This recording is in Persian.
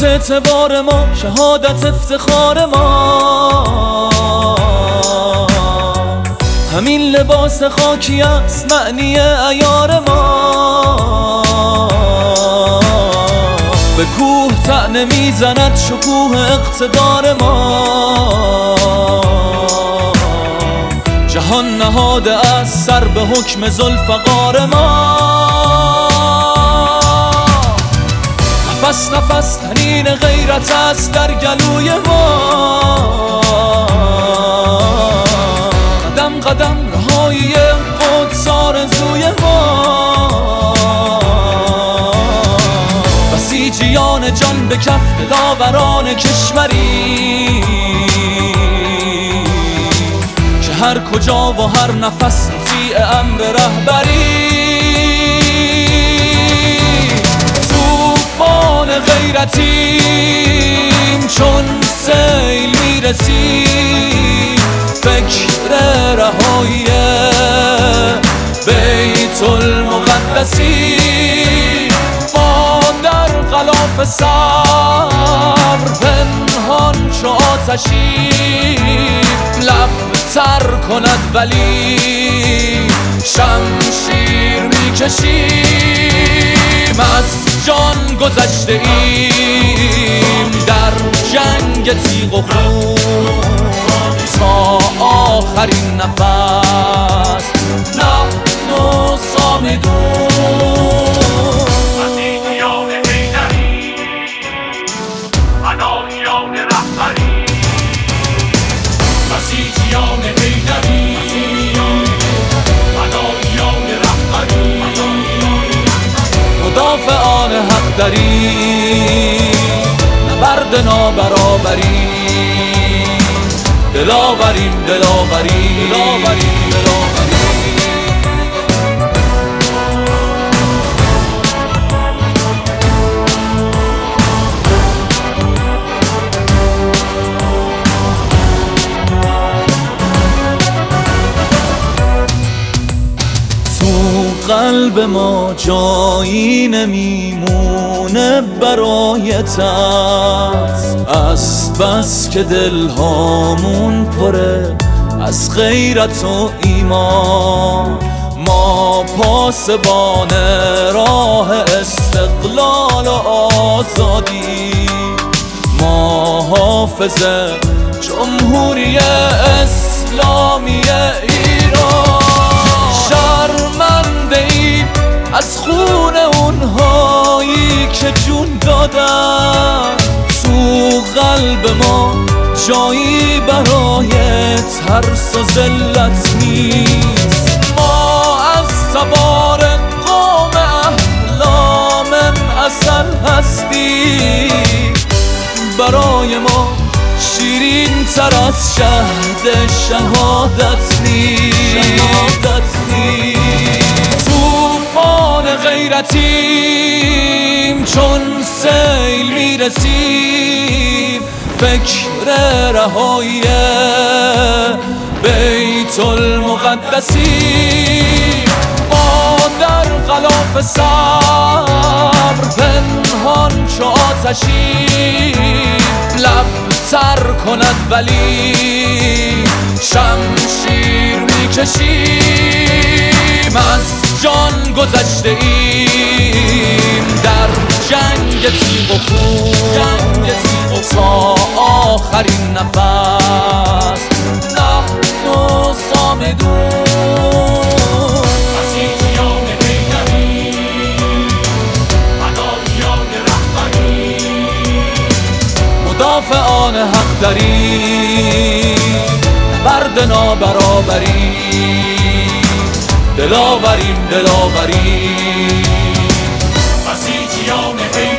حیات اعتبار ما، شهادت افتخار ما. همین لباس خاکی است معنی عیار ما. به کوه طعنه میزند شکوه اقتدار ما. جهان نهاده از سر به حکم ذوالفقار ما. نفس نفس تنین غیرت است در گلوی ما. قدم قدم رهایی قدس آرزوی ما. بسیجیان جان به کف دلاوران کشوری که هر کجا و هر نفس مطیع امر رهبری. طوفان غیرتیم چون سیل میرسیم، فکر رهایی بیت المقدسی. ما در غلاف صبر پنهان چو آتشیم، لب تر کند ولی شمشیر میکشیم. از جان گذشته ایم در جنگ تیغ و خون، تا آخرین نفس نحن صامدون. بسیجیان حیدری، فداییان رهبری. بسیجیان حیدری، فداییان رهبری. مدافعان حق داریم، نبرد نابرابری. دلاوریم دلاوریم دلاوریم دلاوریم. قلب ما جایی نمیمونه برای ترس، از بس که دلهامون پره از غیرت و ایمان. ما پاسبان راه استقلال و آزادی، ما حافظ جمهوری اسلامی ایران. شرمنده ایم از خون اونهایی که جون دادن، تو قلب ما جایی برای ترس و ذلت نیست. ما از تبار قوم احلام اصل هستیم، برای ما شیرین تر از شهد شهادت نیست. طوفان غیرتیم چون سیل میرسیم، فکر رهایی بیت المقدسی. ما در غلاف صبر پنهان چو آتشیم، لب تر کند ولی شمشیر میکشیم. از جان گذشته ایم در جنگ تیغ و خون، تا آخرین نفس نحن صامدون. بسیجیان حیدری، فداییان رهبری. مدافعان حق داریم، نبرد نابرابری. دلاوریم دلاوریم. بسیجیان حیدری.